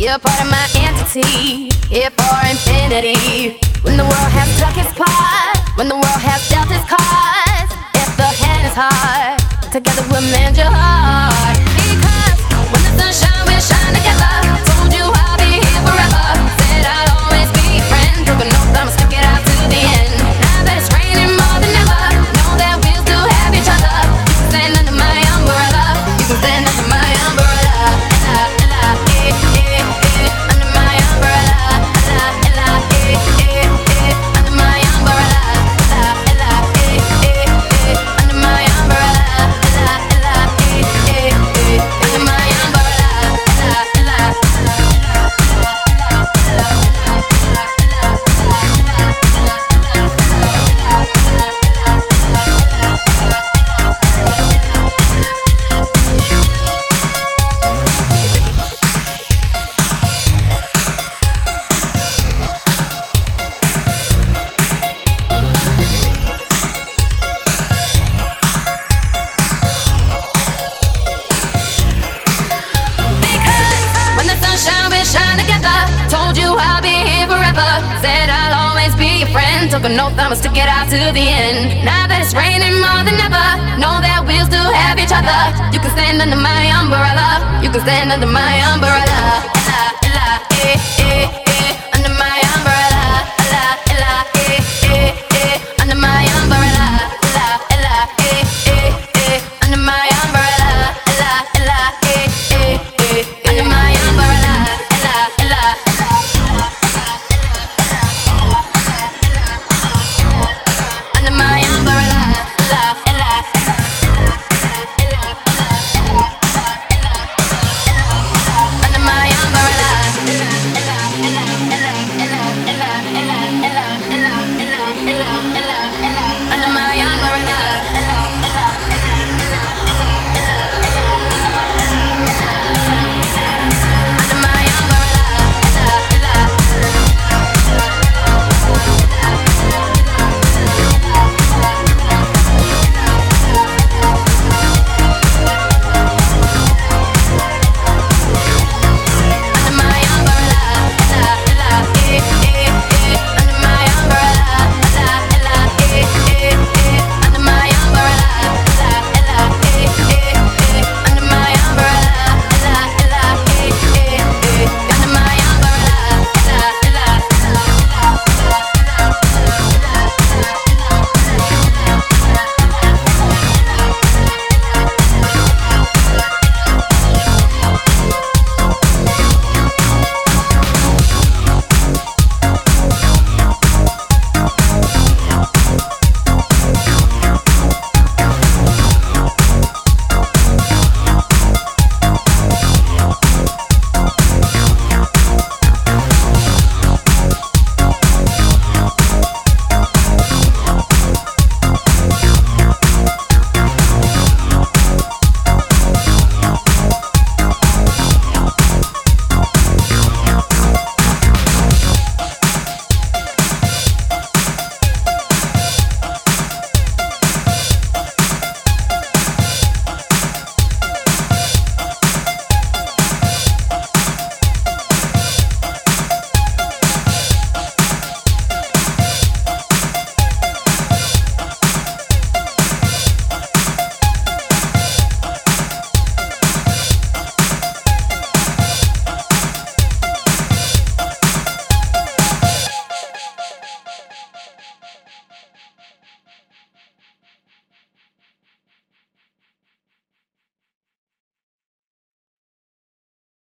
You're part of my entity, here for infinity. When the world has struck its part, when the world has dealt its cards, if the hand is hard, together we'll mend your heart. Because when the sun shines, we'll shine together. Told you I'll be here forever. Said I'll always be your friend. Took an oath, I'ma stick it out to the end. Now that it's raining more than ever, know that we'll still have each other. You can stand under my umbrella. You can stand under my umbrella. Ella, ella, under my umbrella. Ella, ella, under my umbrella. Ella, ella, under my umbrella. Ella, ella, under my umbrella. Ella, when the sun shines, we shine together. Told you I'll be here forever. Said I'll always be your friend. Took an oath, I'ma stick it out to the end. Now that it's raining more than ever, know that we'll still have each other. You can stand under my umbrella. You can stand under my umbrella. Ella, ella, under my umbrella. Ella, ella, under my umbrella. Ella, ella,